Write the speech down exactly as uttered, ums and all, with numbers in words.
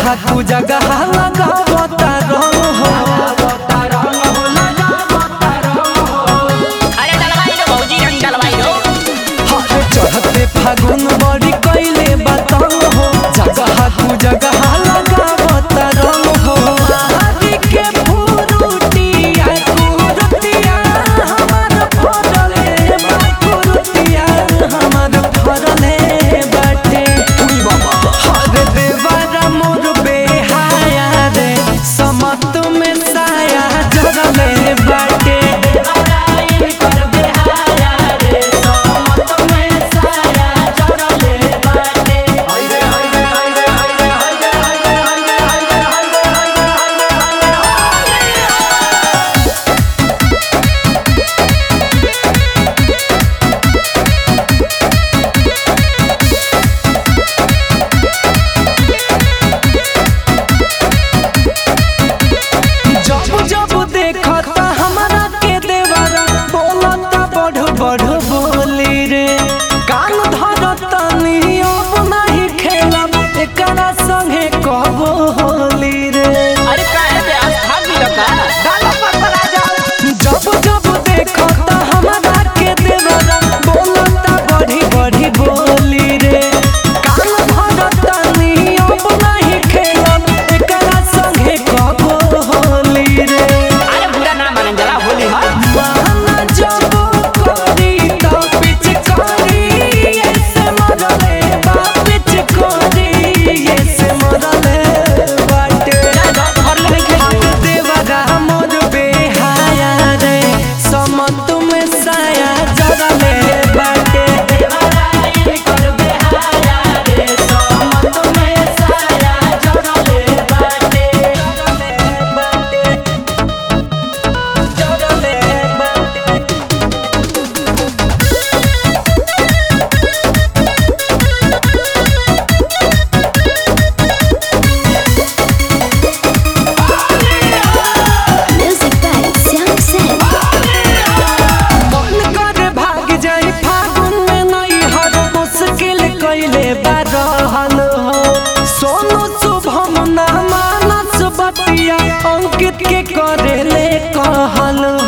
जगह तू जगह लगावता रंग हो। अरे डलवाई दो भौजी रंग डलवाई दो। हर चढ़ते फागुन बड़ी कैले बताओ हो, जगह तू जगह लगावता रंग हो। आदि के फुरुटिया कुरुतिया हमार फरले बा, कुरुतिया हमार फरले बाटे। हर देवरा मोर बेहाया रे, समत में साया जरले बाटे। जब जब देखता हमरा के देवरा बोलता बढ़ बढ़ बोली रे। कान धरता नी अब नहीं खेलब एकरा संगे कबो होली रे। अरे काहे बे आस्था भी लगा डालो पर पर आ जाओ। जब जब देखता हमरा के देवरा बोलता बढ़ी बढ़ी बोली रे। कान धरता नी अब नहीं खेलब एकरा संगे कबो होली रे। अरे बुरा ना मानन जरा होली है। माना जब करी तो पिचकारी ऐसे मरले बा, पिचकारी ऐसे मरले बाटे। घर ले खेल देवरा मोर बेहाया रे, समत में साया जरले बाटे। जरले बाटे। Music by Sam Sam. मन कर भाग जाई फागुन में नहीं हर मुश्किल कैले बारहल हो। सोनू शुभम ना मानस बतिया अंकित के करेले कहल